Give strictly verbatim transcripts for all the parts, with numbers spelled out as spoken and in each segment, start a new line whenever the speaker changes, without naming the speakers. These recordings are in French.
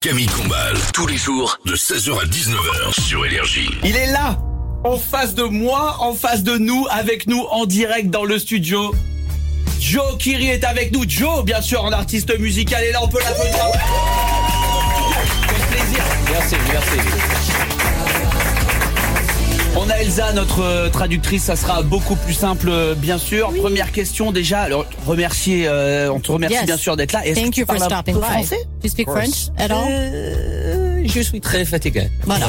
Camille Combal, tous les jours de seize heures à dix-neuf heures sur Énergie.
Il est là, en face de moi, en face de nous, avec nous en direct dans le studio. Joe Kiri est avec nous. Joe, bien sûr, en artiste musical, est là, on peut l'applaudir. Quel plaisir. Merci, merci. On a Elsa, notre traductrice, ça sera beaucoup plus simple, bien sûr. Oui. Première question déjà, alors remercier, euh, on te remercie yes. bien sûr d'être là. Est-ce
Thank
que
you for stopping by.
Français?
Do you speak French at all?
Euh, je suis très fatigué.
Voilà.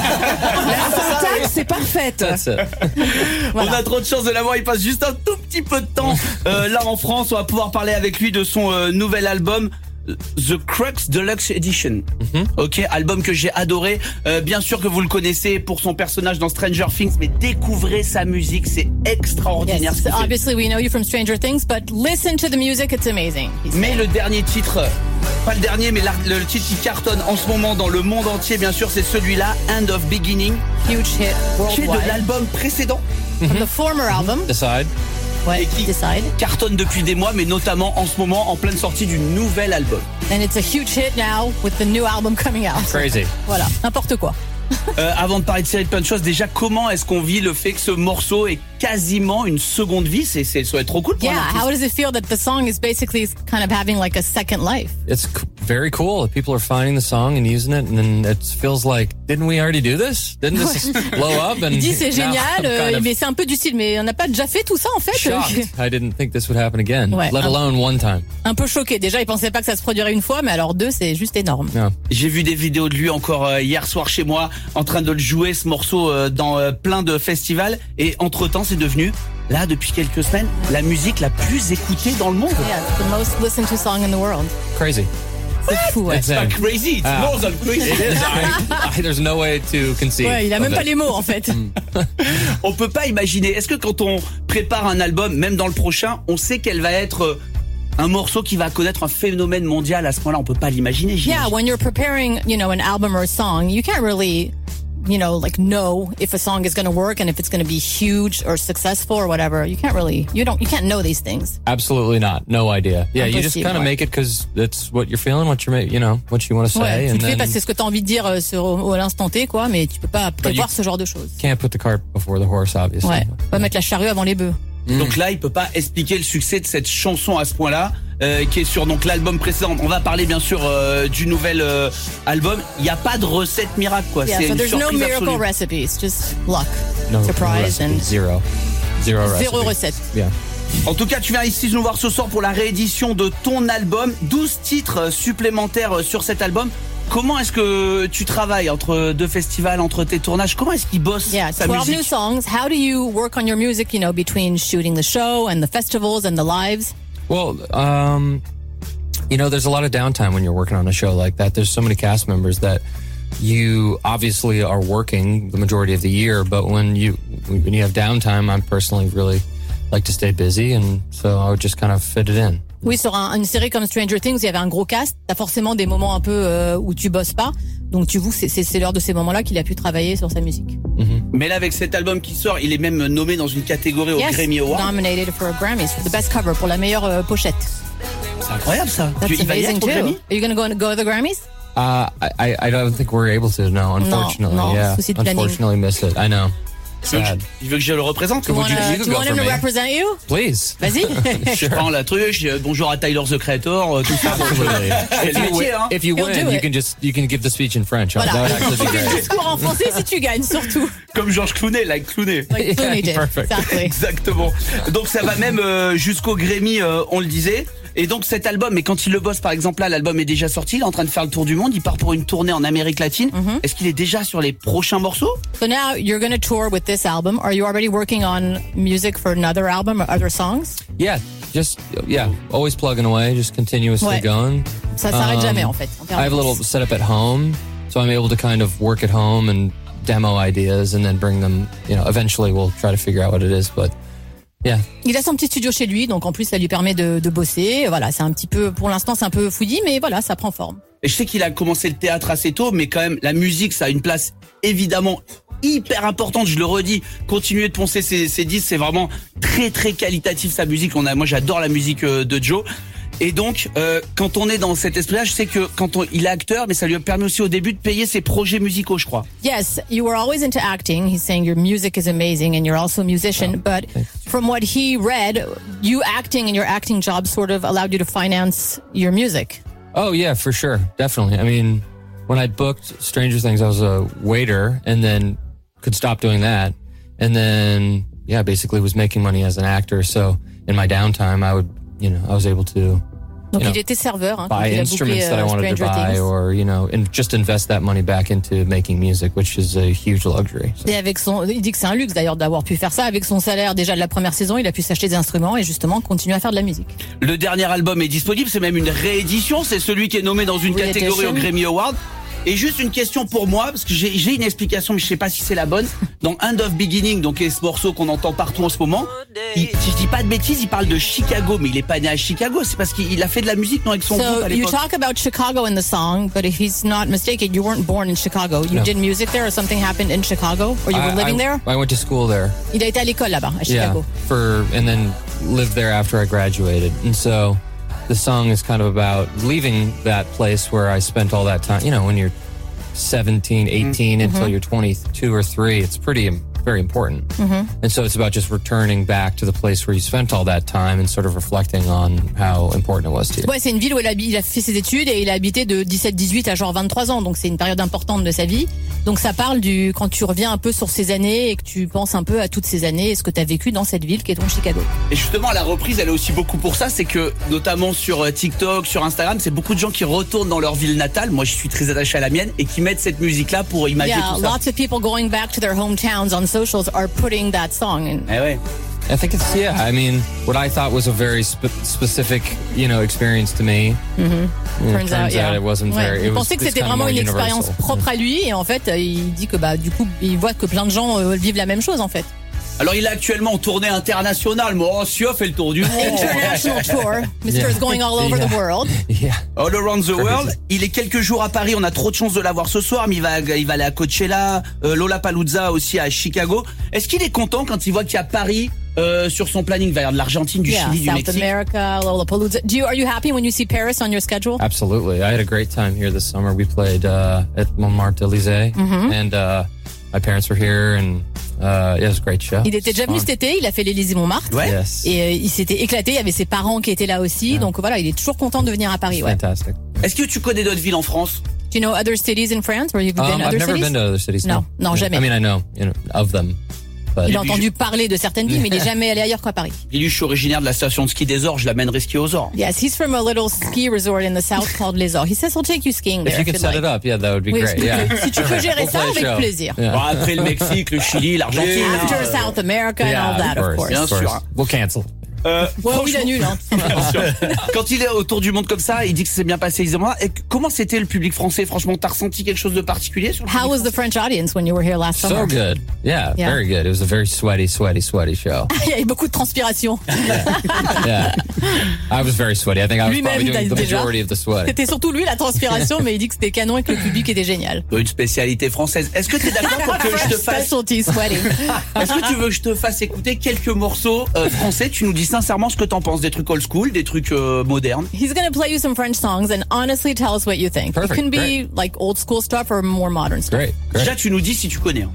La syntaxe, c'est parfaite.
Voilà. On a trop de chance de l'avoir, il passe juste un tout petit peu de temps euh, là en France. On va pouvoir parler avec lui de son euh, nouvel album The Crux Deluxe Edition. Mm-hmm. Ok, album que j'ai adoré. Euh, bien sûr que vous le connaissez pour son personnage dans Stranger Things, mais découvrez sa musique, c'est extraordinaire.
Yes, obviously we know you from Stranger Things, but listen to the music, it's amazing.
Mais le dernier titre, pas le dernier, mais le titre qui cartonne en ce moment dans le monde entier, bien sûr, c'est celui-là, End of Beginning.
Huge hit worldwide.
Qui est de l'album précédent.
Mm-hmm. The former album.
Decide.
Ouais,
et qui
Decide.
cartonne depuis des mois, mais notamment en ce moment en pleine sortie du nouvel album.
And it's a huge hit now with the new album coming out.
Crazy.
Voilà, n'importe quoi.
euh, avant de parler de série de plein de choses, déjà comment est-ce qu'on vit le fait que ce morceau ait quasiment une seconde vie? C'est, c'est, ça doit être trop cool pour
Yeah,
un artiste.
how does it feel that the song is basically kind of having like a second life?
It's c- very cool. People are finding the song and using it, and then it feels like, didn't we already do this? Didn't this blow up? And
Il dit c'est génial, euh,
kind of
mais c'est un peu du style, mais on n'a pas déjà fait tout ça en fait.
shocked. I didn't think this would happen again,
Ouais,
let
un,
alone one time.
Un peu choqué. Déjà, il pensait pas que ça se produirait une fois, mais alors deux, c'est juste énorme.
Yeah.
J'ai vu des vidéos de lui encore euh, hier soir chez moi, en train de le jouer ce morceau euh, dans euh, plein de festivals, et entre-temps, c'est devenu, là, depuis quelques semaines, la musique la plus écoutée dans le monde.
Yeah, it's the most listened to song in the world.
Crazy.
C'est fou, ouais.
It's not crazy, it's
Ah.
more than crazy.
It is. I, I, there's no way to conceive.
Ouais, il a même
of
pas
it.
les mots en fait.
On peut pas imaginer. Est-ce que quand on prépare un album, même dans le prochain, on sait qu'elle va être euh, un morceau qui va connaître un phénomène mondial à ce point-là? On peut pas l'imaginer.
Yeah, when you're preparing, you know, an album or a song, you can't really, you know, like know if a song is going to work and if it's going to be huge or successful or whatever. You can't really, you don't, you can't know these things.
Absolutely not. No idea. Yeah, you just
Impossible,
kind of
ouais.
make it because that's what you're feeling, what you're, ma- you know, what you want to say,
Ouais, tu
and
le fais
then
parce que c'est ce que t'as envie de dire euh, sur, au, à l'instant T, quoi, mais tu peux pas prévoir ce genre de choses.
can't put the cart before the horse, obviously.
Ouais, pas mettre la charrue avant les bœufs.
Donc là, il peut pas expliquer le succès de cette chanson à ce point-là, euh, qui est sur donc l'album précédent. On va parler bien sûr euh, du nouvel euh, album. Il y a pas de recette miracle, quoi.
Yeah,
c'est
so
une
there's no
surprise
miracle
absolue.
recipes, just luck,
No
surprise
recipe,
and
zero, zero
zéro
recipe.
recette.
Yeah.
En tout cas, tu viens ici nous voir ce soir pour la réédition de ton album. douze titres supplémentaires sur cet album. Comment est-ce que tu travailles entre deux festivals, entre tes tournages? Comment est-ce qu'ils bossent
Yeah,
sa
twelve
musique?
new songs. How do you work on your music, you know, between shooting the show and the festivals and the lives?
Well, um, you know, there's a lot of downtime when you're working on a show like that. There's so many cast members that you obviously are working the majority of the year, but when you when you have downtime, I personally really like to stay busy, and so I would just kind of fit it in.
Oui, sur un, une série comme Stranger Things, il y avait un gros cast. T'as forcément des moments un peu euh, où tu bosses pas. Donc tu vois, c'est, c'est, c'est l'heure de ces moments-là qu'il a pu travailler sur sa musique.
Mm-hmm.
Mais là, avec cet album qui sort, il est même nommé dans une catégorie au
Yes,
Grammy Awards.
nominated for a Grammy, for the best cover, pour la meilleure euh, pochette.
C'est incroyable ça.
That's
Tu, il va y
amazing
être au
too.
Grammy?
Are you gonna go, go to the Grammys?
Uh, I I don't think we're able to. No, unfortunately,
no,
yeah,
souci de planning.
unfortunately, miss it. I know.
Il veut, que,
Sad.
il veut que je le représente?
You
Would you-
wanna,
you could
do you
go
want him
for
to
me.
represent you?
Please.
Vas-y.
Je prends la truche, euh, bonjour à Tyler the Creator, euh, tout ça. Bon, je- je fais
If
le
you,
métier,
win,
hein.
if you
He'll
win,
do
you
it.
can just you can give the speech in French.
Voilà.
That would actually be
Tu fais le
great.
discours en français si tu gagnes, surtout.
Comme Georges Clooney, like Clooney.
Like Clooney did.
Perfect.
Exactly.
Exactement. Donc ça va même euh, jusqu'au Grammy, euh, on le disait. Et donc cet album, mais quand il le bosse, par exemple là, l'album est déjà sorti, il est en train de faire le tour du monde, il part pour une tournée en Amérique latine.
Mm-hmm.
Est-ce qu'il est déjà sur les prochains morceaux?
So now you're going to tour with this album. Are you already working on music for another album or other songs?
Yeah, just yeah, always plugging away, just continuously
Ouais.
going.
Ça s'arrête
Um,
jamais en fait. en
I have a little
permanence.
setup at home, so I'm able to kind of work at home and demo ideas, and then bring them. You know, eventually we'll try to figure out what it is, but yeah.
Il a son petit studio chez lui, donc en plus ça lui permet de, de bosser. Voilà, c'est un petit peu, pour l'instant c'est un peu fouillis, mais voilà, ça prend forme.
Et je sais qu'il a commencé le théâtre assez tôt, mais quand même, la musique, ça a une place évidemment hyper importante, je le redis. Continuer de poncer ses, ses disques, c'est vraiment très très qualitatif sa musique. On a, moi j'adore la musique de Joe. Et donc, euh, quand on est dans cet esprit-là, je sais que quand on, il est acteur, mais ça lui permet aussi au début de payer ses projets musicaux, je crois.
Yes, you were always into acting. He's saying your music is amazing and you're also a musician.
Oh,
but from what he read, you acting and your acting job sort of allowed you to finance your music.
Oh, yeah, for sure. Definitely. I mean, when I booked Stranger Things, I was a waiter and then could stop doing that. And then, yeah, basically was making money as an actor. So in my downtime, I would, you know, I was able to
Donc
you
il
know,
était serveur hein,
buy
quand il a
instruments
booké,
that I
uh,
wanted to
Stranger
buy
Things.
or, you know, and just invest that money back into making music, which is a huge luxury. So.
Et avec son, il dit que c'est un luxe d'ailleurs d'avoir pu faire ça. Avec son salaire déjà de la première saison, il a pu s'acheter des instruments et justement continuer à faire de la musique.
Le dernier album est disponible, c'est même une réédition, c'est celui qui est nommé dans une
Reedition.
catégorie au Grammy Award. Et juste une question pour moi, parce que j'ai, j'ai une explication, mais je sais pas si c'est la bonne. Dans End of Beginning, donc ce morceau qu'on entend partout en ce moment, il, si je dis pas de bêtises, il parle de Chicago, mais il est pas né à Chicago, c'est parce qu'il a fait de la musique non, avec son groupe
So
à
you
l'époque.
talk about Chicago in the song, but if he's not mistaken, you weren't born in Chicago. You
No.
did music there, or something happened in Chicago, or you were
I,
living
I,
there.
I went to school there.
Il a été à l'école là-bas, à
Yeah,
Chicago.
for and then lived there after I graduated. And so the song is kind of about leaving that place where I spent all that time. You know, when you're seventeen, eighteen
Mm-hmm.
until you're twenty-two or three, it's pretty very important.
Mm-hmm.
And so it's about just returning back to the place where you spent all that time and sort of reflecting on how important it was to you.
Ouais, c'est une ville où il a, il a fait ses études et il a habité de dix-sept dix-huit à genre vingt-trois ans, donc c'est une période importante de sa vie. Donc ça parle du quand tu reviens un peu sur ces années et que tu penses un peu à toutes ces années et ce que tu as vécu dans cette ville qui est donc Chicago.
Et justement, la reprise, elle est aussi beaucoup pour ça, c'est que notamment sur TikTok, sur Instagram, c'est beaucoup de gens qui retournent dans leur ville natale. Moi, je suis très attaché à la mienne et qui mettent cette musique-là pour imaginer
Yeah,
tout ça.
lots of people going back to their hometowns on socials are putting that song in.
Eh ouais.
I think it's, yeah, I mean, what I thought was a very spe- specific, you know, experience to me. Mm-hmm.
Turns out, yeah.
it wasn't
Ouais.
very,
Il
it was,
pensait que
it's
c'était
kind of
vraiment
more
une
universal.
expérience propre à lui et en fait, euh, il dit que bah du coup, il voit que plein de gens euh, vivent la même chose en fait.
Alors, il est actuellement en tournée internationale. Moi, oh, Sio fait le tour du monde.
International tour. Mister
Yeah.
is going all over
Yeah.
the world.
Yeah.
All around the
Crazy.
world. Il est quelques jours à Paris. On a trop de chance de l'avoir ce soir, mais il va, il va aller à Coachella, euh, Lollapalooza aussi à Chicago. Est-ce qu'il est content quand il voit qu'il y a Paris euh, sur son planning? Il va y avoir de l'Argentine, du
Yeah,
Chili, du
South
Mexique.
America, Lollapalooza. Do you, are you happy when you see Paris on your schedule?
Absolutely. I had a great time here this summer. We played uh, at Montmartre Élysée, and uh, my parents were here, and uh, yeah, it was a great show.
Il était déjà venu cet été, il a fait l'Élysée Montmartre.
Ouais.
Yes.
Et euh, il s'était éclaté, il y avait ses parents qui étaient là aussi, donc voilà, il est toujours content de venir à Paris. Ouais.
Fantastic.
Est-ce que tu connais d'autres villes en France?
Do you know other cities in France? Where you've been
Um,
to
I've
other
never
cities?
been to other cities.
No, non,
Yeah.
jamais.
I mean, I know, you know of them, but
Il a
puis,
entendu parler de certaines villes, mais il n'est jamais allé ailleurs qu'à Paris.
Lilu, je suis originaire de la station de ski des Ors. Je l'amènerai skier aux Ors.
Yes, he's from a little ski resort in the south called Les Ors. He says he'll take you skiing there
if you could
you'd
set
like.
it up, yeah, that would be
Oui,
great.
si tu
Yeah.
peux- si tu peux gérer
We'll
ça,
play a
avec
show.
plaisir.
Yeah.
Bon, après le Mexique, le Chili, l'Argentine.
After
hein.
South America and
Yeah,
all that, of
of
course.
Bien
Of course.
sûr.
We'll cancel.
Euh,
Ouais, oui, il annule. Hein.
Quand il est autour du monde comme ça, il dit que c'est bien passé. Évidemment. Et comment c'était le public français? Franchement, t'as ressenti quelque chose de particulier sur le
How
public
was the French audience when you were here last
So
summer?
good. Yeah,
Yeah.
very good. It was a very sweaty, sweaty, sweaty show.
Il y avait beaucoup de transpiration.
Yeah. I was very sweaty. I think I was
Lui-même,
probably doing the
déjà.
majority of the sweat.
C'était surtout lui la transpiration, mais il dit que c'était canon et que le public était génial.
Une spécialité française. Est-ce que t'es d'accord pour que je te fasse
Specialty sweating.
Est-ce que tu veux que je te fasse écouter quelques morceaux euh, français? Tu nous dis sincèrement ce que t'en penses, des trucs old school, des trucs euh, modernes.
He's going to play you some French songs and honestly tell us what you think.
Perfect,
It can be
great.
like old school stuff or more modern stuff.
Great, great.
Déjà, tu nous dis si tu connais. hein.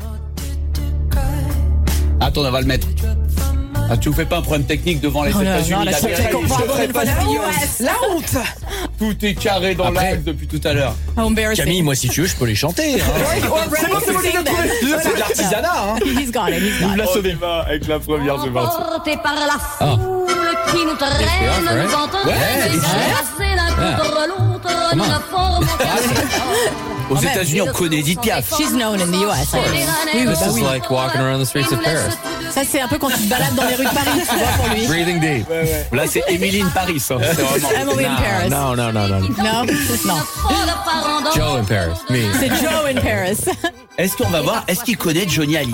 Attends, on va le mettre. Ah, tu nous fais pas un problème technique devant les
Oh, no,
États-Unis
not a
d'Amérique.
technical
Je
problem
ferai
in
pas
front of
de
the U
nuance.
S.
La honte.
Tout est carré dans
Après-
l'axe depuis tout à l'heure.
How embarrassing.
Camille, moi, si tu veux, je peux les chanter. hein.
Or ready to sing them.
C'est de l'artisanat, hein.
He's got it, he's got it.
On y va avec la première, c'est parti.
Emportés par la foule qui nous traîne,
off, right?
nous entendons
Ouais,
passer l'un contre l'autre, nous ne formons
Aux États-Unis, on connaît Edith Piaf.
She's known in the U S. I guess. Oui, oui,
This
bah
is
oui.
like walking around the streets of Paris.
Ça, c'est un peu quand tu te balades dans les rues de Paris, tu vois, pour lui.
Breathing deep.
Là, c'est Emily in Paris. hein. C'est vraiment.
Emily in Paris.
No, no, no, no. no.
Non, non.
Joe in Paris. Me.
C'est Joe in Paris.
Est-ce qu'on va voir, est-ce qu'il connaît Johnny Hallyday?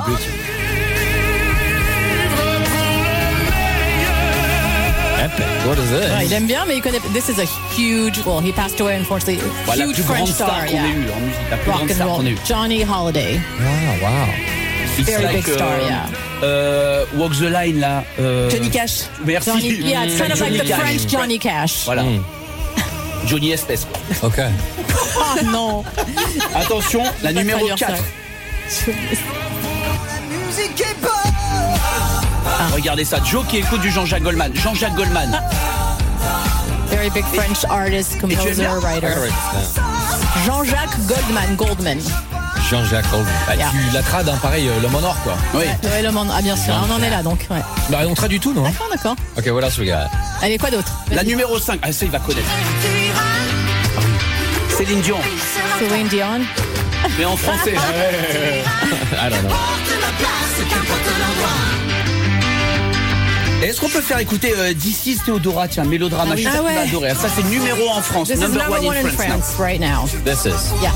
Epic. What is
Ouais,
this?
il aime bien, mais il connaît. This is a huge. Well, he passed away unfortunately.
Voilà, la
Huge
plus grande
French
star
star,
qu'on
yeah.
ait eue en musique. La plus
Rock
grande
and
star qu'on ait
roll.
eue.
Johnny Holiday.
Wow, wow.
It's
Very
like,
big star,
euh,
yeah.
euh, Walk the Line là. Euh,
Johnny Cash.
Merci.
Johnny, yeah, it's kind of like
Johnny
the
Cash.
French Johnny Cash.
Voilà.
Mm.
Johnny Espèce. Quoi.
Okay.
Oh non.
Attention, la
Pas
numéro
traduire ça.
quatre. Ah, regardez ça, Joe qui écoute du Jean-Jacques Goldman. Jean-Jacques Goldman.
Very big French artist,
tu aimes
composer,
bien?
writer.
I gotta write this down.
Jean-Jacques Goldman, Goldman.
Jean-Jacques Goldman.
Bah,
Yeah.
tu la trades, hein, pareil, euh, l'homme en or, quoi.
Oui.
Ouais, le monde. Ah bien sûr, on en est là donc. Ouais.
Bah, on traduit tout, non?
D'accord, d'accord.
Okay, what else we got?
Allez, quoi d'autre?
La
Vas-y.
numéro cinq. Ah, ça, il va connaître. Céline Dion.
Céline Dion.
Mais en français.
I don't know.
Et est-ce qu'on peut faire écouter euh, This is Theodora, tiens, Mélodrama,
Ah oui.
je suis sûr
Ah
que tu vas
ouais.
adorer. Ça, c'est numéro en France,
This is
number,
number one in
France.
France right now.
This is.
Yeah.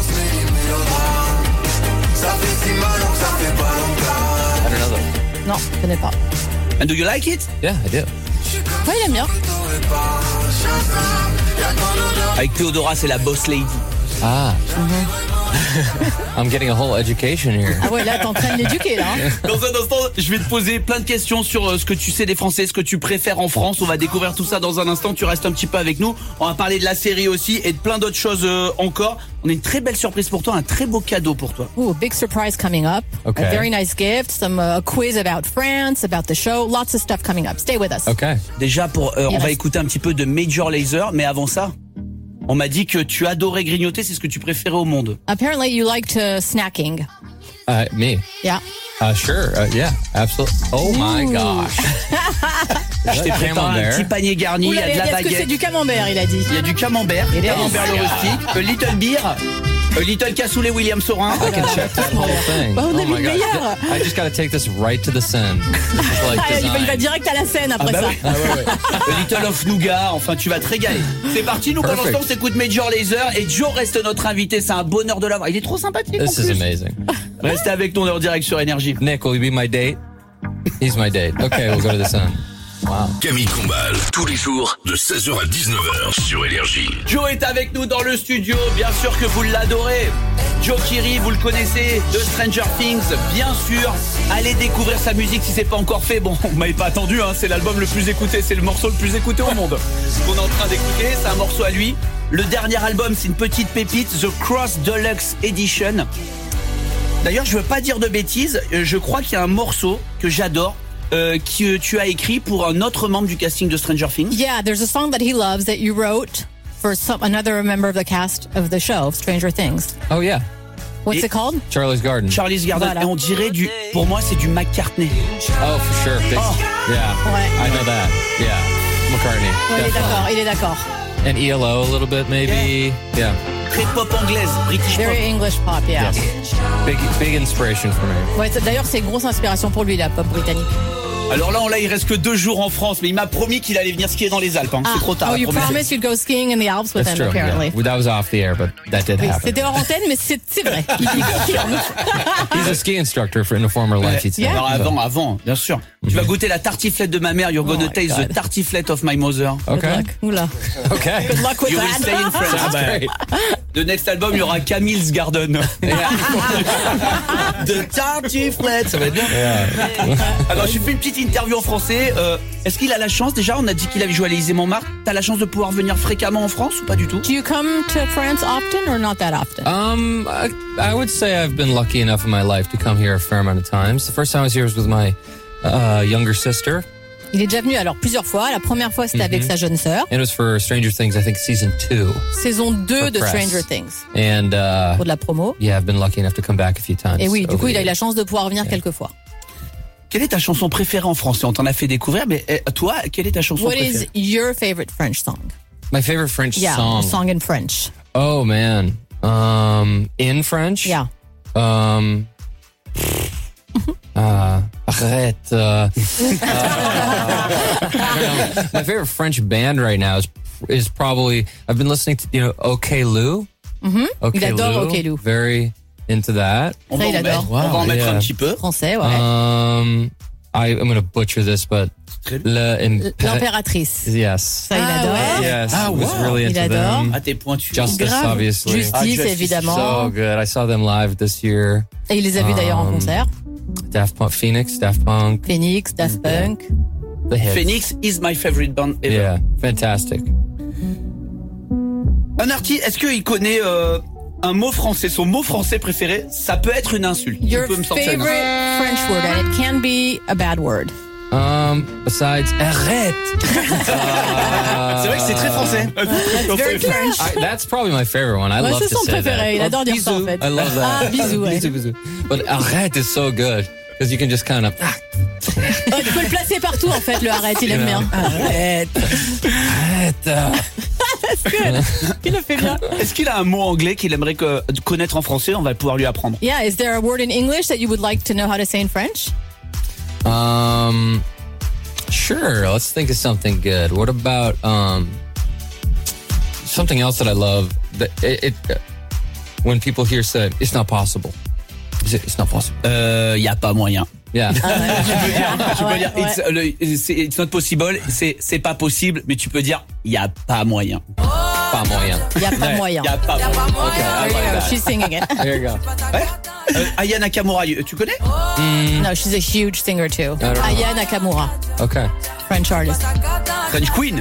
I don't know that.
Non, je connais pas.
And do you like it?
Yeah, I do.
Ouais, il aime bien.
Avec Theodora, c'est la boss lady.
Ah. I'm getting a whole education here.
Ah ouais, là, t'es en train de l'éduquer, là. hein.
Dans un instant, je vais te poser plein de questions sur euh, ce que tu sais des Français, ce que tu préfères en France. On va découvrir tout ça dans un instant. Tu restes un petit peu avec nous. On va parler de la série aussi et de plein d'autres choses euh, encore. On a une très belle surprise pour toi, un très beau cadeau pour toi.
Ooh, big surprise coming up.
Okay.
A very nice gift. Some uh, quiz about France, about the show. Lots of stuff coming up. Stay with us.
Okay.
Déjà, pour, euh,
Il
on va
reste-
écouter un petit peu de Major Lazer, mais avant ça, on m'a dit que tu adorais grignoter, c'est ce que tu préférais au monde.
Apparently, you liked uh, snacking.
Uh, me.
Yeah.
Uh, sure. Uh, yeah, absolutely. Oh my gosh.
Je t'ai préparé un
Camembert.
petit panier garni, il y
Oula,
a de la
est-ce que c'est
baguette,
du camembert, il a dit.
il y a du camembert,
It is.
camembert le rustique, a little beer, a little cassoulet William Sorin.
I can check that whole thing.
Bah, on a
oh
mis
my
le
gosh.
meilleur.
I just got to take this right to the sun. It's like
Ah, il, va, il va
design.
direct à la scène après
bah
ça.
oui. A little of nougat, enfin tu vas te régaler. C'est parti, nous pendant ce
Perfect.
temps on s'écoute Major Lazer et Joe reste notre invité, c'est un bonheur de l'avoir. Il est trop sympathique en
This is
plus.
amazing.
Restez avec nous, on est en direct sur Énergie.
Nick, will you be my date? He's my date. Okay, we'll go to the sun. Wow.
Camille Combal, tous les jours de seize heures à dix-neuf heures sur Énergie.
Joe est avec nous dans le studio, bien sûr que vous l'adorez. Joe Keery, vous le connaissez, de Stranger Things, bien sûr. Allez découvrir sa musique si c'est pas encore fait. Bon, vous m'avez pas attendu, hein, c'est l'album le plus écouté, c'est le morceau le plus écouté au monde. Ce qu'on est en train d'écouter, c'est un morceau à lui. Le dernier album, c'est une petite pépite, The Cross Deluxe Edition. D'ailleurs, je veux pas dire de bêtises, euh, je crois qu'il y a un morceau que j'adore, euh, que tu as écrit pour un autre membre du casting de Stranger Things.
Yeah, there's a song that he loves that you wrote for some, another member of the cast of the show, Stranger Things.
Oh, yeah.
What's
Et-
it called?
Charlie's Garden.
Charlie's Garden,
Voilà.
et on dirait du, pour moi c'est du McCartney.
Oh, for sure. Big,
Oh.
Yeah.
Ouais.
I know that. Yeah. McCartney.
Ouais, il est
definitely.
d'accord, il est d'accord.
And E L O a little bit, maybe. Yeah.
Très pop anglaise, British pop.
Very English pop, yeah.
Yes. Big, big inspiration for me.
Ouais, c'est- d'ailleurs, c'est une grosse inspiration pour lui, la pop britannique.
Alors là, on l'a, il reste que deux jours en France, mais il m'a promis qu'il allait venir skier dans les Alpes. Hein. C'est trop tard.
Oh,
la
you
promesse.
promised you'd go skiing in the Alps with
That's
him,
true.
apparently.
Yeah. Well, that was off the air, but that did
Oui,
happen.
c'était hors antenne, mais c'est c'est vrai. Il, il confirme.
He's a ski instructor for, in a former life, he'd say.
Yeah.
Alors avant, avant, bien sûr. Tu vas goûter la tartiflette de ma mère. You're gonna
Oh my
taste
God.
the tartiflette of my mother.
Good
Okay.
luck. Oula.
Okay.
Good luck with
You will
that.
stay in France.
Sounds great.
The next album, il y aura Camille's Garden. De tartiflette, ça va être bien. Alors, j'ai fait une petite interview en français. Euh, Est-ce qu'il a la chance, déjà, on a dit qu'il avait joué à l'Élysée-Montmartre. T'as la chance de pouvoir venir fréquemment en France ou pas du tout?
Do you come to France often or not that often?
Um, I, I would say I've been lucky enough in my life to come here a fair amount of times. The first time I was here was with my uh, younger sister,
Il est déjà venu alors plusieurs fois. La première fois, c'était avec sa jeune sœur.
and it was for Stranger Things, I think season two.
Saison deux
For
de
press.
Stranger Things.
And uh,
Pour de la promo.
yeah, I've been lucky enough to come back a few times.
Et oui, du
over
coup,
the
il a eu la
years.
chance de pouvoir venir quelques fois.
Quelle est ta chanson préférée en français? On t'en a fait découvrir, mais eh, toi, quelle est ta chanson
What
préférée?
is your favorite French song?
My favorite French
Yeah,
song.
a song in French.
Oh man, um, in French.
Yeah.
Um. Uh, arrête. Uh, uh, my favorite French band right now is is probably I've been listening to you know OK Lou. Mm-hmm. OK
Il adore
Lou.
OK Lou.
Very into that.
On va
Ça,
en
il
mettre,
adore.
on va en mettre
Yeah.
un petit peu.
Français, ouais.
Um, I I'm gonna butcher this, but Le Impe-
L'impératrice.
Yes.
Ça, il
Ah,
adore.
ouais.
Yes.
Ah,
was
wow.
really
Il
into
adore.
them.
Ah, t'es pointu.
Justice,
Grave.
obviously.
Justice,
Ah, Justice,
évidemment.
So good. I saw them live this year.
Et il les a vus d'ailleurs en
Um,
concert.
Daft Punk, Phoenix, Daft Punk.
Phoenix, Daft Punk.
The hits.
Phoenix is my favorite band ever.
Yeah, fantastic.
Un artiste, est-ce qu'il connaît euh, un mot français, son mot français préféré? Ça peut être une insulte.
Your
tu peux me sortir une
favorite
insulte.
French word, and it can be a bad word.
Um, besides, arrête.
C'est vrai que c'est très français.
Very French.
I, that's probably my favorite one. I
Ouais,
love
c'est
to
son
say
préféré.
that.
Il adore dire ça en
Bisous.
fait.
I love that.
Ah, bisous, ouais.
Bisous, bisous. But arrête is so good because you can just kind of. Ah,
Oh, tu peux le placer partout en fait, le arrête, il aime bien.
arrête. Arrête.
That's good. Il le fait bien.
Est-ce qu'il a un mot anglais qu'il aimerait que- connaître en français? On va pouvoir lui apprendre.
Yeah, is there a word in English that you would like to know how to say in French?
Um, sure. Let's think of something good. What about um something else that I love? That it, it uh, when people hear say it's not possible. Is it, it's not possible.
Euh, y a pas moyen.
Yeah.
Tu peux dire, tu peux
Ouais,
dire
ouais.
it's, le- c'est- it's not possible, c'est c'est pas possible, mais tu peux dire y a pas moyen.
Pas moyen.
Il n'y a pas moyen.
Y a pas moyen.
Okay, I
There you
like
go.
that.
She's singing it.
There you go.
Ouais. Euh, Aya Nakamura, tu connais?
No, she's a huge singer too.
don't know.
Aya Nakamura,
Okay.
French artist.
French Queen.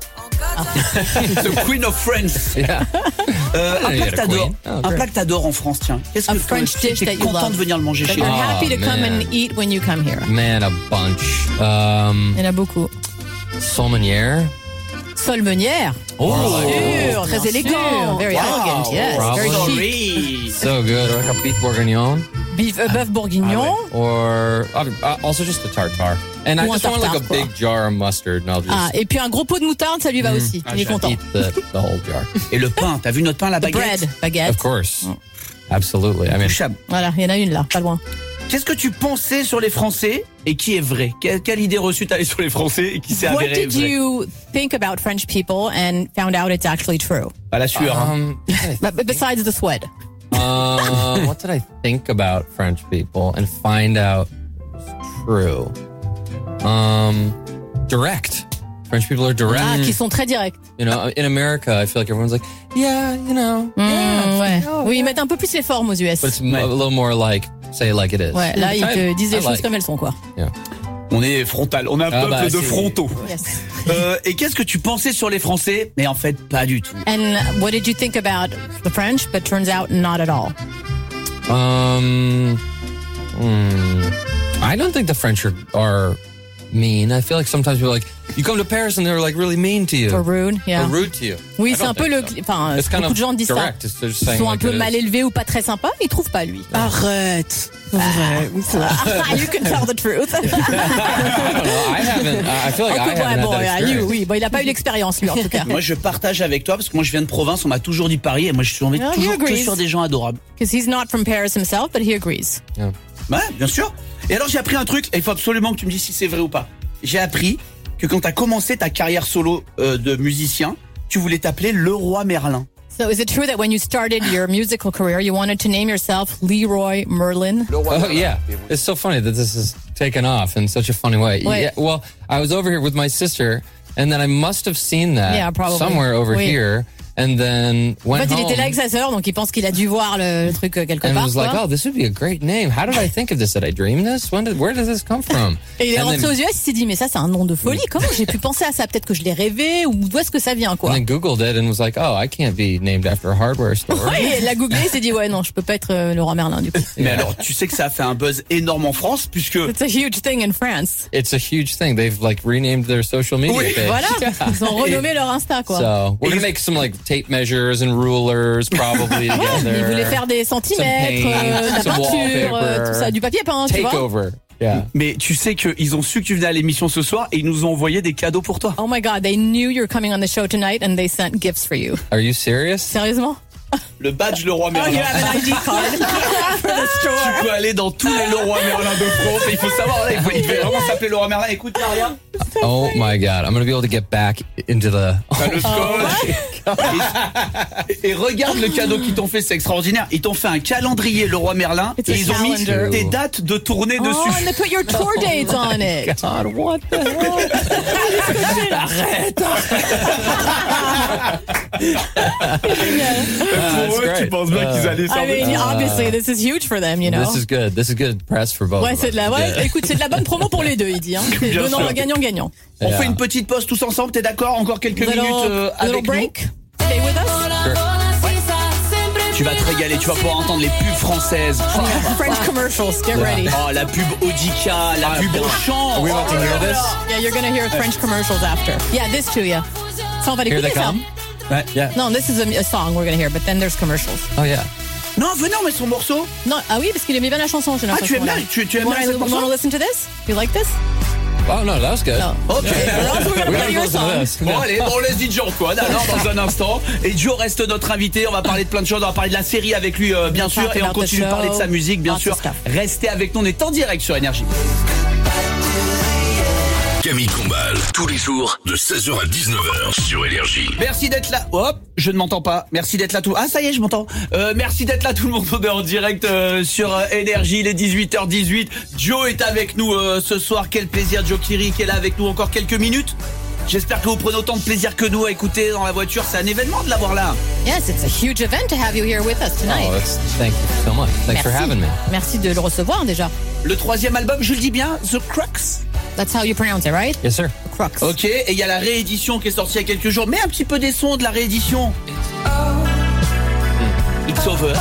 The Queen of France.
Yeah.
Euh, un
Ah, il y
plat
a
que
la
t'adores.
Queen. Oh,
Un
great.
plat que t'adores en France, tiens. Qu'est-ce
A
que
French
que
dish
t'es
that you
content
love.
de venir le manger
That
chez
you're
nous?
Ah,
happy to come
man.
and eat when you come here.
Man, a bunch. Um,
Il y en a beaucoup.
Saumonière.
Solmenière.
Oh,
Sûr, très élégant. Very
Wow.
elegant, yes. Very chic.
Sorry.
So good. Or like a beef bourguignon.
Beef, euh, bœuf bourguignon.
Or uh, also just a tartare. And I
Ou un
just want like a
tartare, quoi.
big jar of mustard. And I'll just
Ah, et puis un gros pot de moutarde, ça lui va aussi. Il est content.
eat the, the whole jar.
Et le pain, t'as vu notre pain, la baguette?
Bread, baguette.
Of course. Absolutely. I mean,
Chab.
Voilà, il y en a une là, pas loin.
Qu'est-ce que tu pensais sur les Français et qui est vrai? Quelle, quelle idée reçue t'avais sur les Français et qui s'est
What
avérée
did
vraie?
you think about French people and found out it's actually true?
À la sueur. hein.
um,
But, but besides the sweat.
uh, what did I think about French people and find out was true? Um, direct. French people are direct.
Ah, qui sont très directs.
You know, in America, I feel like everyone's like, yeah, you know, yeah,
Mm, ouais.
oh,
Oui, ils
yeah.
mettent un peu plus les formes aux U S.
But it's m- a little more like, say it like it is.
Ouais, là, ils te
I-
disent les
I
choses
like.
comme elles sont, quoi.
Yeah.
On est frontal. On est un
Ah
peuple
bah,
de
c'est-
frontaux.
Yes.
Euh, et qu'est-ce que tu pensais sur les Français? Mais en fait, pas du tout.
And what did you think about the French? But turns out not at all.
Um, hmm, I don't think the French are, are mean. I feel like sometimes people are like, you come to Paris and they're like really mean to you.
Or rude, yeah.
Or rude to you.
Oui,
I
c'est
don't
un peu le,
think so.
enfin,
It's kind
beaucoup
of
de gens disent ça.
direct. It's just
Ils
saying
sont un
like
peu
it
mal
is.
élevés ou pas très sympas, ils trouvent pas lui.
Arrête. C'est vrai. Oui, c'est vrai.
Ah, you can tell the truth.
I don't know. I haven't. I feel like I
Ouais,
haven't
bon,
had that
yeah, you,
experience.
oui, bon, il a pas eu l'expérience lui en tout cas.
Moi, je partage avec toi parce que moi, je viens de province. On m'a toujours dit Paris et moi, je suis tombé
Ah, he
toujours que
agrees.
sur des gens adorables.
Because he's not from Paris himself, but he agrees.
Ouais, bien sûr. Et alors, j'ai appris un truc. Et il faut absolument que tu me dises si c'est vrai ou pas. J'ai appris que quand t'as commencé ta carrière solo euh, de musicien, tu voulais t'appeler Leroy Merlin.
So is it true that when you started your musical career, you wanted to name yourself Leroy Merlin?
Oh yeah, it's so funny that this is taken off in such a funny way.
Wait.
Yeah, well, I was over here with my sister, and then I must have seen that
Yeah, probably.
somewhere over
Oui.
here, and then
En
went
fait, il
home
était là avec sa sœur, donc il pense qu'il a dû voir le, le truc euh, quelque
and
part.
was like,
quoi.
"Oh, this would be a great name. How did I think of this? Did I dream this? When did? Where did this come from?"
Et il est
And
rentré
then-
aux U S, il s'est dit, mais ça, c'est un nom de folie. Comment j'ai pu penser à ça? Peut-être que je l'ai rêvé, ou d'où est-ce que ça vient, quoi?
And then Googled it and was like, "Oh, I can't be named after a hardware store."
Ouais, il l'a googlé, il s'est dit, ouais, non, je peux pas être euh, Leroy Merlin, du coup.
Mais alors, tu sais que ça a fait un buzz énorme en France puisque
It's a huge thing in France.
It's a huge thing. They've like renamed their social media
Oui,
page.
Voilà, ils ont renommé leur Insta, quoi.
So we're gonna make some like tape measures and rulers probably
Ouais,
together.
ils voulaient faire des centimètres,
Some paint,
euh, de la
some
peinture, euh,
wallpaper.
tout ça, du papier peint, tu vois.
Takeover. Yeah.
mais tu sais qu'ils ont su que tu venais à l'émission ce soir et ils nous ont envoyé des cadeaux pour toi.
Oh my God, they knew you were coming on the show tonight and they sent gifts for you.
Are you serious?
Sérieusement?
Le badge Leroy
Oh,
Merlin.
you have an I D card for the store.
Tu peux aller dans tous les Leroy Merlin de France. Et il faut savoir, là, il, faut- il devait vraiment s'appeler Leroy Merlin. Écoute, là, regarde.
Oh my God. I'm gonna be able to get back into the.
T'as le scotch. et, et regarde le cadeau qu'ils t'ont fait, c'est extraordinaire. Ils t'ont fait un calendrier Leroy Merlin
It's
et
a
ils ont mis
calendar.
des dates de tournée
Oh,
dessus.
and they put your tour dates on it.
God, what the hell?
Arrête.
That's
Pour eux, tu
great.
penses bien qu'ils allaient s'en
I mean, obviously, this is huge for them, you know.
This is good. This is good press for both.
Ouais,
of
c'est
us.
de la, ouais, écoute, c'est de la bonne promo pour les deux, il dit, hein. C'est
Bien
donnant,
sûr.
gagnant, gagnant.
On
Yeah.
fait une petite pause tous ensemble, t'es d'accord? Encore quelques
Little,
minutes euh,
little
avec nous.
break. Stay with us.
Tu vas te régaler, tu vas pouvoir entendre les pubs françaises.
French commercials, get ready.
Oh, la pub Audica, la pub Auchan.
Are we about to hear this?
Yeah, you're gonna hear French commercials after. Yeah, this too, yeah. Ça, on va
Here
l'écouter,
they
ça.
come.
Ouais.
Yeah.
Non, this is a, a song we're gonna hear, but then there's commercials.
Oh yeah.
Non, venez, on met son morceau.
Non, ah oui, parce qu'il aimait bien la chanson, j'ai
Ah, tu
l'impression.
aimes bien,
là.
tu, tu aimes
Wanna,
bien cette
wanna
morceau?
listen to this? You like this?
Oh no, that was good.
No.
Ok.
Well, we're gonna
We
play
gotta
your
listen to
song.
this.
Bon allez, on laisse D J Antoine alors dans un instant. Et Joe reste notre invité, on va parler de plein de choses, on va parler de la série avec lui euh, bien
We'll
sûr
talk
et on
about the
continue de parler de
show.
sa musique bien
Lots
sûr.
of stuff.
Restez avec nous, on est en direct sur Énergie.
Camille Combal, tous les jours de seize heures à dix-neuf heures sur Énergie.
Merci d'être là. Hop, je ne m'entends pas. Merci d'être là tout. Ah ça y est, je m'entends. Euh, merci d'être là tout le monde. On est en direct euh, sur euh, Énergie, il est dix-huit heures dix-huit. Joe est avec nous euh, ce soir. Quel plaisir, Joe Kiri qui est là avec nous encore quelques minutes. J'espère que vous prenez autant de plaisir que nous à écouter dans la voiture. C'est un événement de l'avoir là.
Yes, it's a huge event to have you here with us tonight.
Oh, that's, thank you so much. Thanks for
Merci.
having me.
Merci de le recevoir déjà.
Le troisième album, je le dis bien, The Crux.
That's how you pronounce it, right?
Yes, sir.
The Crux.
Ok, et il y a la réédition qui est sortie il y a quelques jours. Mets un petit peu des sons de la réédition. It's over.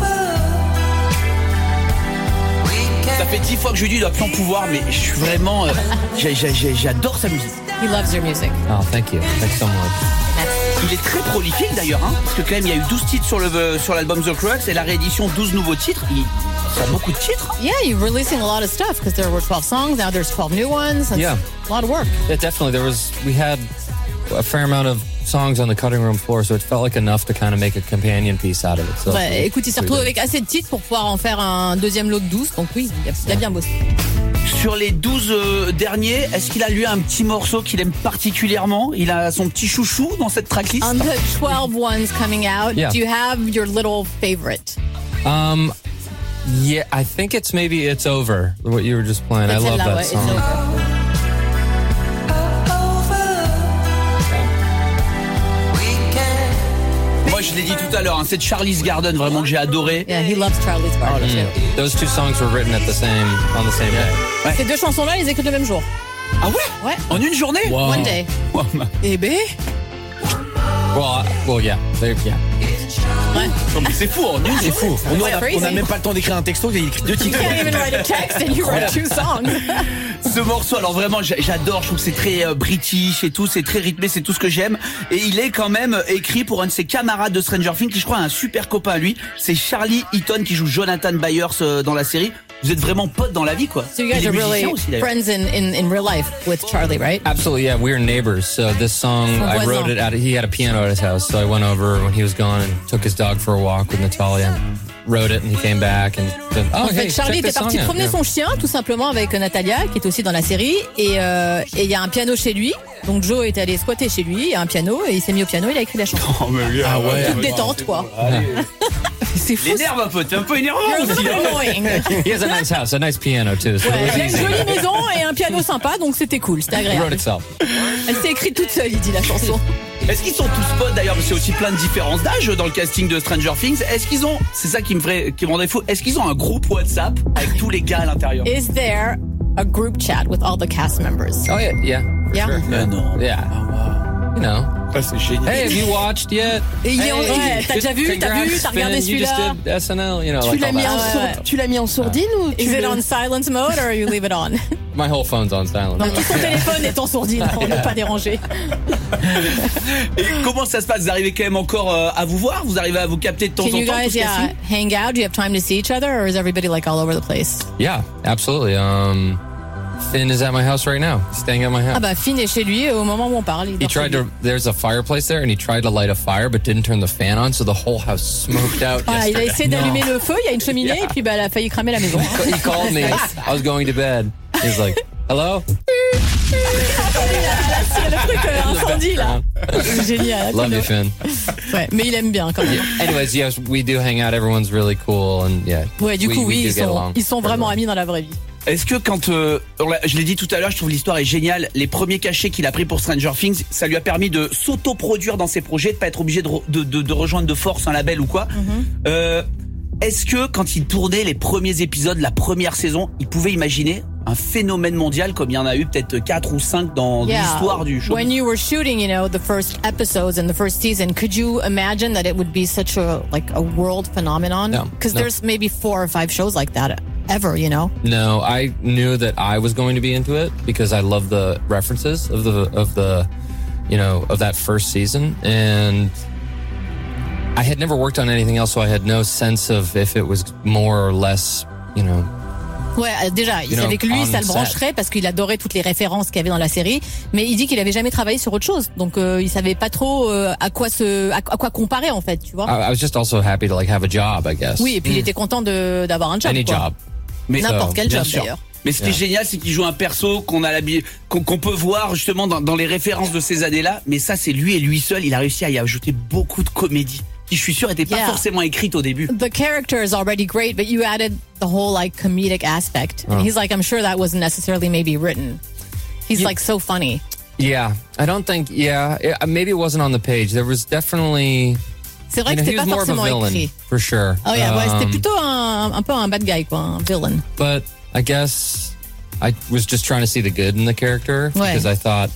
Ça fait dix fois que je lui dis il doit plus en pouvoir, mais je suis vraiment, euh, j'ai- j'ai- j'ai- j'adore sa musique.
He loves your music.
Oh, thank you. Thanks so much.
Il est très prolifique d'ailleurs, hein, parce que quand même il y a eu douze titres sur le sur l'album The Crux et la réédition douze nouveaux titres. Il ça a beaucoup de titres.
Yeah, you're releasing a lot of stuff because there were twelve songs. Now there's twelve new ones. That's
Yeah.
a lot of work.
Yeah, definitely. There was we had a fair amount of songs on the cutting room floor, so it felt like enough to kind of make a companion piece out of it. So
Bah, écoute, il s'est
we
retrouvé
did.
avec assez de titres pour pouvoir en faire un deuxième lot de douze. Donc oui, il a, il a bien bossé.
Sur les douze euh, derniers, est-ce qu'il a lu un petit morceau qu'il aime particulièrement? Il a son petit chouchou dans cette tracklist?
On the twelve ones coming out,
Yeah.
do you have your little favorite?
Um, yeah, I think it's maybe It's Over, what you were just playing. I love
Celle-là,
that
ouais, It's
song.
Over.
Moi je l'ai dit tout à l'heure, hein, c'est Charlie's Garden vraiment que j'ai adoré.
Yeah, he loves Charlie's Garden too.
Those two songs were written at the same on the same day.
Ces deux chansons-là, ils écoutent le même jour.
Ah ouais?
Ouais.
En une journée?
One day.
Wow.
Eh ben,
Well, I- well, yeah, they, yeah.
Non, mais c'est fou, en une
C'est fou. On
Ouais,
n'a
crazy.
on a même pas le temps d'écrire un texto, il a écrit deux
you
titres.
can't even write a text and you wrote two songs.
Ce morceau, alors vraiment, j'a- j'adore. Je trouve que c'est très euh, british et tout, c'est très rythmé, c'est tout ce que j'aime. Et il est quand même écrit pour un de ses camarades de Stranger Things, qui je crois a un super copain à lui. C'est Charlie Eaton qui joue Jonathan Byers euh, dans la série. Vous êtes vraiment potes dans la vie, quoi.
So you
Il
guys
est
are
musicien
really
aussi, d'ailleurs.
friends in, in, in real life with Charlie, right?
Absolutely, yeah. We were neighbors. So this song, I
Voisin.
wrote it at. He had a piano at his house, so I went over when he was gone and took his dog for a walk with Natalia. And wrote it, and he came back and said, "Oh,
En
hey,
fait, Charlie
check
était
this
parti
song out."
promener
Yeah.
son chien, tout simplement, avec Natalia, qui est aussi dans la série. Et euh, et il y a un piano chez lui. Donc Joe est allé squatter chez lui, il y a un piano, et il s'est mis au piano, il a écrit la chanson.
Oh, mais
Ah ouais.
Toute détente, quoi. C'est fou.
Il énerve un peu, t'es un peu énervant
You're a
aussi.
little
hein.
annoying.
He has a nice house, a nice piano too. So
Ouais,
it
il a
was
une
easy.
jolie maison et un piano sympa, donc c'était cool, c'était
It wrote
agréable.
itself.
Elle s'est écrite toute seule, il dit la chanson.
Est-ce qu'ils sont tous potes d'ailleurs? Parce qu'il y a aussi plein de différences d'âge dans le casting de Stranger Things. Est-ce qu'ils ont, c'est ça qui me ferait, qui me rendrait fou, est-ce qu'ils ont un groupe WhatsApp avec tous les gars à l'intérieur?
Is there a group chat with all the cast members?
Oh yeah, yeah. for
Yeah.
sure.
Mais non.
Yeah. You know.
Ah, c'est génial.
Hey, have you watched yet?
Et il est en-
Hey,
ouais, t'as
good-
déjà vu, t'as vu,
congrats,
t'as regardé
Finn, you just
celui-là.
did S N L, you know,
Tu
like
l'as
all
mis,
that.
en
ouais,
sour-
ouais.
tu l'as mis en sourdine ou tu
Is it
le-
on silent mode or you leave it on?
My whole phone's on silent.
Non, tout son téléphone est en sourdine, on n'est pas dérangé.
Et comment ça se passe? Vous arrivez quand même encore euh, à vous voir? Vous arrivez à vous capter de temps
Can
en
you
temps? tout
guys,
ce
yeah,
casting?
hang out? Do you have time to see each other, or is everybody like all over the place?
Yeah, absolutely. Um, Finn is at my house right now. He's staying at my house.
Ah bah Finn est chez lui au moment où on parle. il
He
dort chez
tried
lui.
to. There's a fireplace there, and he tried to light a fire, but didn't turn the fan on, so the whole house smoked out.
Ah, il a
yesterday.
essayé d'allumer le feu, il y a une cheminée et puis bah, elle a failli cramer la maison.
He called me. I was going to bed. He's like, "Hello."
C'est le truc euh, incendie là. C'est génial.
Love you, Finn.
Ouais, mais il aime bien quand même.
Anyways, yes, we do hang out. Everyone's really cool, and yeah.
Ouais, du
we,
coup,
we
oui,
do
ils
get
sont,
along
ils sont
very
vraiment
well.
amis dans la vraie vie.
Est-ce que quand, euh, on l'a- je l'ai dit tout à l'heure, je trouve l'histoire est géniale. Les premiers cachets qu'il a pris pour Stranger Things, ça lui a permis de s'auto-produire dans ses projets, de pas être obligé de, re- de, de, de rejoindre de force un label ou quoi.
Mm-hmm.
Euh, est-ce que quand il tournait les premiers épisodes, la première saison, il pouvait imaginer un phénomène mondial comme il y en a eu peut-être quatre ou cinq dans l'histoire du show?
When you were shooting, you know, the first episodes and the first season, could you imagine that it would be such a like a world phenomenon?
No,
Because
no.
there's maybe four or five shows like that ever, you know.
No, I knew that I was going to be into it because I love the references of the of the, you know, of that first season, and I had never worked on anything else, so I had no sense of if it was more or less, you know.
Ouais, euh, déjà, il
You know,
savait que lui,
on
ça le
set.
brancherait parce qu'il adorait toutes les références qu'il y avait dans la série. Mais il dit qu'il avait jamais travaillé sur autre chose, donc euh, il savait pas trop euh, à quoi se, à, à quoi comparer en fait, tu vois.
I, I was just also happy to like have a job, I guess.
Oui, et puis il était content de d'avoir un job.
Any
quoi.
job.
Mais
N'importe
So,
quel
bien
job
sûr.
d'ailleurs.
Mais ce qui est
Yeah.
génial, c'est qu'il joue un perso qu'on a l'habi- qu'on qu'on peut voir justement dans, dans les références de ces années-là. Mais ça, c'est lui et lui seul. Il a réussi à y ajouter beaucoup de comédie qui, je suis sûr, n'était pas
Yeah.
forcément écrite au début.
The character is already great, but you added the whole like comedic aspect. And he's like, I'm sure that wasn't necessarily maybe written. He's like so funny.
Yeah, I don't think. Yeah, it, maybe it wasn't on the page. There was definitely.
C'est vrai
You
que
know,
c'était
he
pas
was more of a
forcément
villain
écrit.
for sure.
Oh yeah, ouais, c'était
Um,
plutôt un, un peu un bad guy quoi, un villain.
But I guess I was just trying to see the good in the character
Ouais.
because I thought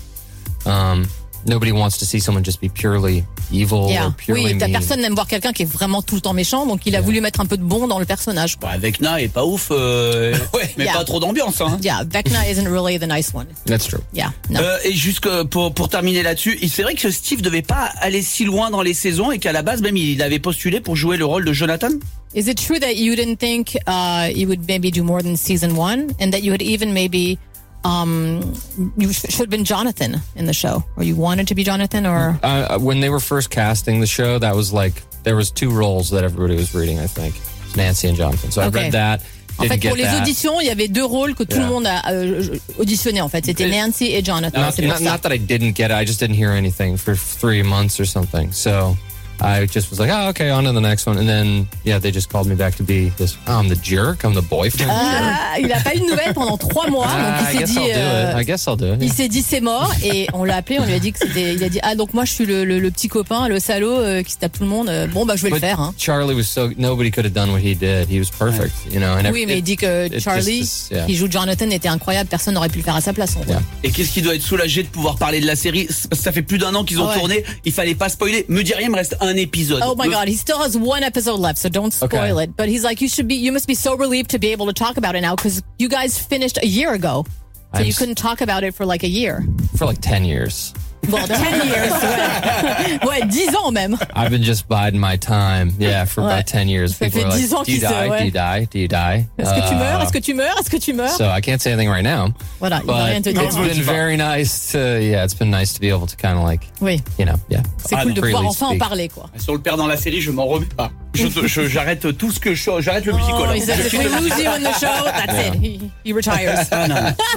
um, nobody wants to see someone just be purely evil
Yeah.
or purely
Oui, ta
mean.
personne n'aime voir quelqu'un qui est vraiment tout le temps méchant, donc il a voulu mettre un peu de bon dans le personnage.
Bah, avec Na est pas ouf, euh, ouais, mais
Yeah.
pas trop d'ambiance. Hein.
Yeah, Vecna isn't really the nice one.
That's true.
Yeah, no.
Euh, et juste que pour pour terminer là-dessus, il- c'est vrai que Steve devait pas aller si loin dans les saisons et qu'à la base même il avait postulé pour jouer le rôle de Jonathan.
Is it true that you didn't think uh, you would maybe do more than season one, and that you had even maybe um, you sh- should have been Jonathan in the show, or you wanted to be Jonathan, or
Uh, when they were first casting the show, that was like there was two roles that everybody was reading. I think It's Nancy and Jonathan. So I
Okay.
read that.
en
Didn't
fait
get
pour les
that.
auditions, il y avait deux rôles que tout
Yeah.
le monde a euh, auditionné en fait. C'était Nancy et Jonathan.
Not,
C'est pour
not,
ça.
not that I didn't get it. I just didn't hear anything for three months or something. So I just was like, oh, okay, on to the next one. And then, yeah, they just called me back to be this. Oh, I'm the jerk. I'm the boyfriend.
Ah, il a pas eu de nouvelles pendant trois mois,
Ah,
donc
I
il s'est
guess
dit.
I'll do
euh,
it. I guess I'll do it.
Il s'est dit c'est mort et on l'a appelé, on lui a dit que c'était, il a dit ah donc moi je suis le, le, le petit copain, le salaud euh, qui se tape tout le monde. Euh, Bon bah je vais le
But
faire. Hein.
Charlie was so nobody could have done what he did. He was perfect, you know. And
Oui
it-
mais il dit que
it just
Charlie
is- yeah.
qui joue Jonathan était incroyable, personne n'aurait pu le faire à sa place. En fait.
Yeah.
Et qu'est-ce qui doit être soulagé de pouvoir parler de la série? Ça fait plus d'un an qu'ils ont
Ah ouais.
tourné. Il fallait pas spoiler. Me dis rien, il me reste un épisode.
Oh my God, he still has one episode left, so don't spoil
Okay.
it. But he's like, you should be, you must be so relieved to be able to talk about it now because you guys finished a year ago, so
I'm
you
s-
couldn't talk about it for like a year.
for like ten years.
Bon, ten years, ouais, ouais, dix ans même.
I've been just biding my time. Yeah, for
Ouais.
about ten years.
Ça
People
fait
are
dix ans
like, do you
qu'il se-
die?
ouais.
Do you die? Do you die?
Est-ce que tu
Uh,
meurs? Est-ce que tu meurs? Est-ce que tu meurs?
So I can't say anything right now.
Voilà, il va rien te
But
dire.
it's been very nice to, yeah, it's been nice to be able to kind of like,
Oui,
you know, yeah.
c'est
Ah,
cool
non,
de pouvoir
freely
enfin en
speak.
parler, quoi.
Sur le père dans la série, je m'en remets pas. Je- je- J'arrête tout ce que je, j'arrête le musical.
Oh, he says if we lose you in the show, that's it. He, he retires.
Ah, non.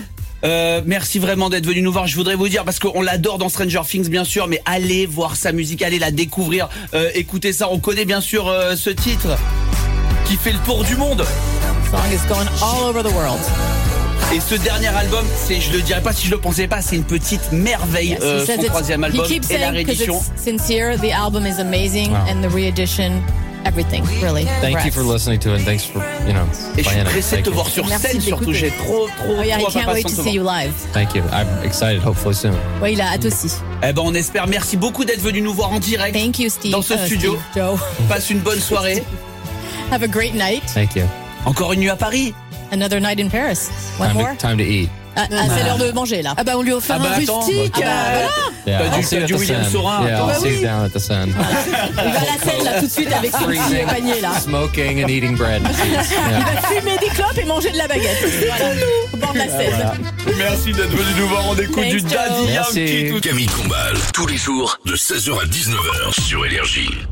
Euh, merci vraiment d'être venu nous voir. Je voudrais vous dire, parce qu'on l'adore dans Stranger Things bien sûr, mais allez voir sa musique, allez la découvrir, euh, écoutez ça. On connaît bien sûr euh, ce titre qui fait le tour du monde.
Song is going all over the world.
Et ce dernier album, c'est, je le dirais pas si je le pensais pas, c'est une petite merveille.
Yes,
euh,
he says
son
it's-
troisième album
he keeps
et la
saying because
réédition.
it's sincere. The album is amazing,
Wow.
and the reedition, everything, really.
Thank you for
Congrats.
listening to it and thanks for, you know,
Et je suis
playing it.
pressé de
Thank
te
you.
voir sur
Merci
scène
de
surtout.
l'écouter.
J'ai trop, trop,
Oh yeah,
trop
he can't wait
impatience
to
de
see you
voir.
live.
Thank you. I'm excited, hopefully soon.
Ouais, il a hâte aussi.
Eh ben, on espère. Merci beaucoup d'être venu nous voir en direct.
Thank you, Steve.
Dans ce
Uh,
studio.
Steve, Joe.
Passe une bonne soirée.
Have a great night.
Thank you.
Encore une nuit à Paris.
Another night in Paris. One
Time
more.
to, time to eat.
Ah, ah, c'est l'heure de manger là.
Ah bah on lui a offert
Ah bah
un
attends,
rustique.
bah,
Ah bah,
euh,
voilà.
Yeah,
T'as
I'll
du-
see you
t'as
at
du
the
William
Sun.
Saurin,
Yeah,
attends.
I'll
Bah
see you
oui.
down at the Sun.
Il va à la scène là tout de suite avec son petit
Freezing,
panier là.
smoking and eating bread.
Il
Yeah.
va fumer des clopes et manger de la baguette. Voilà. Au bord de la Seine.
Merci d'être venu nous voir. On écoute
Thanks,
du
Joe.
Daddy
Merci.
Yankee tout
Camille Combal, tous les jours de seize heures à dix-neuf heures sur Énergie.